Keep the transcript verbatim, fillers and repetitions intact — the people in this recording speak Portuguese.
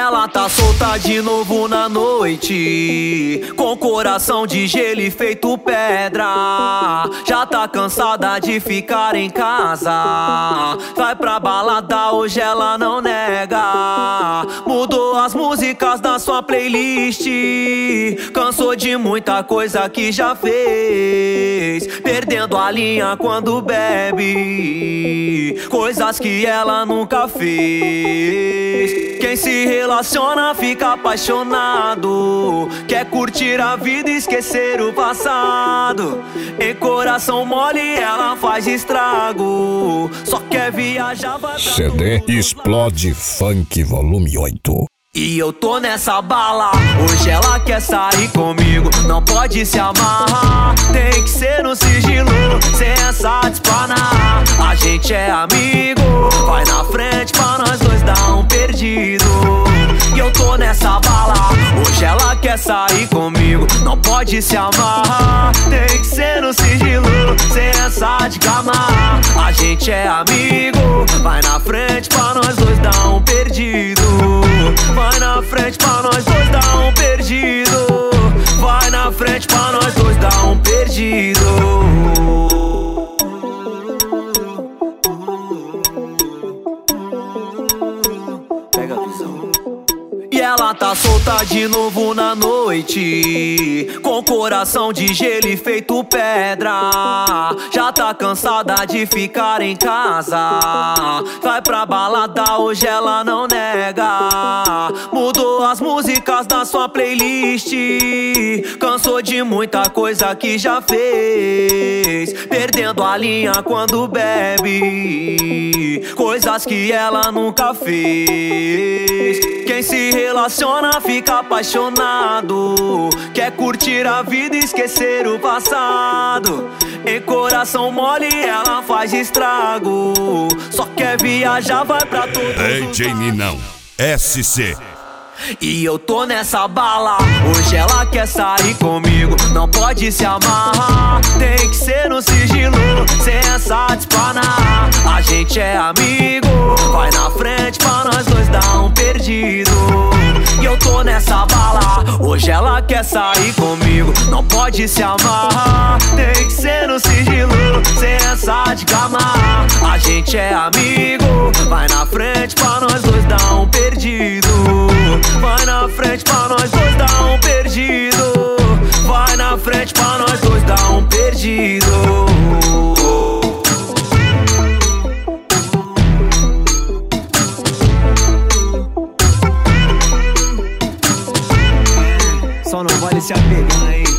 ela tá solta de novo na noite, com coração de gelo e feito pedra. Já tá cansada de ficar em casa, vai pra balada, hoje ela não nega. Mudou as músicas da sua playlist, cansou de muita coisa que já fez, perdendo a linha quando bebe, coisas que ela nunca fez. Quem se relaciona fica apaixonado, quer curtir a vida e esquecer o passado. Em coração mole ela faz estrago, só quer viajar, vai pra C D Explode Funk Volume oito. E eu tô nessa bala, hoje ela quer sair comigo, não pode se amarrar, tem que ser no sigilo, sem essa desplanar. A gente é amigo, vai na frente pra nós dois dar um perdido. E eu tô nessa bala, hoje ela quer sair comigo, não pode se amarrar, tem que ser no sigilo, sem essa de gamar. A gente é amigo, vai na frente pra nós dois dar um perdido. Vai na frente pra nós dois dar um perdido. Vai na frente pra nós dois dar um perdido. Pega a visão. E ela tá solta de novo na noite, com coração de gelo e feito pedra. Já tá cansada de ficar em casa, vai pra balada, hoje ela não nega. Mudou as músicas da sua playlist, cansou de muita coisa que já fez, perdendo a linha quando bebe, coisas que ela nunca fez. Quem se relaciona fica apaixonado, quer curtir a vida e esquecer o passado. Em coração mole ela faz estrago, só quer viajar, vai pra todos os D J Ninão S C. E eu tô nessa bala, hoje ela quer sair comigo, não pode se amarrar, tem que ser no sigilo, sem essa desplanar. A gente é amigo, vai na frente pra nós dois dar um perdido. E eu tô nessa bala, hoje ela quer sair comigo, não pode se amarrar, tem que ser no sigilo, sem essa de gamar. A gente é amigo, vai na frente pra nós dois dar um perdido. Vai na frente pra nós dois dar um perdido. Vai na frente pra nós dois dar um perdido. Só não vale se apegar, hein?